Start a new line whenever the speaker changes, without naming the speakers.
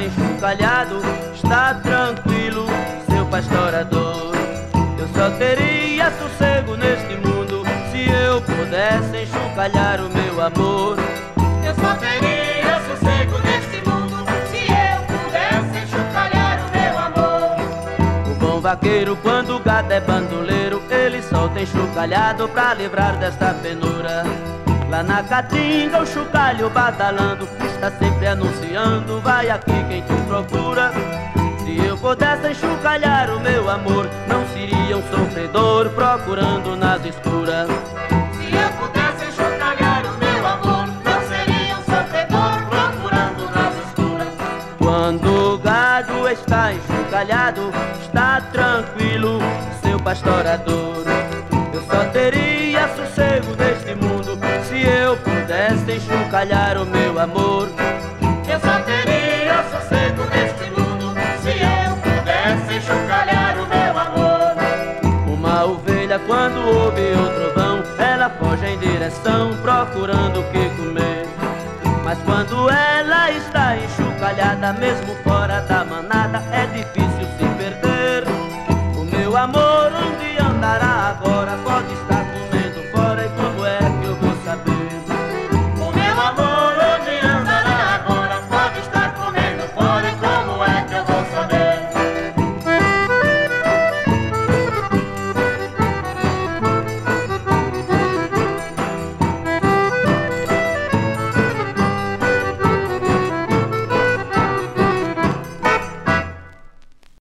está enxucalhado, está tranquilo, seu pastorador. Eu só teria sossego neste mundo se eu pudesse enxucalhar o meu amor.
Eu só teria sossego neste mundo se eu pudesse enxucalhar o meu amor.
O bom vaqueiro, quando o gado é bandoleiro, ele solta enxucalhado pra livrar desta penura. Lá na caatinga o chocalho badalando, está sempre anunciando, vai aqui quem te procura. Se eu pudesse enxucalhar o meu amor, não seria um sofredor procurando nas escuras.
Se eu pudesse enxucalhar o meu amor, não seria um sofredor procurando nas escuras.
Quando o gado está enxucalhado, está tranquilo, seu pastorador. Eu só teria sossego neste mundo se eu pudesse enxucalhar o meu amor.
Eu só teria sossego neste mundo se eu pudesse enxucalhar o meu amor.
Uma ovelha, quando ouve o trovão, ela foge em direção procurando o que comer. Mas quando ela está enxucalhada, mesmo fora da manada, é difícil se perder. O meu amor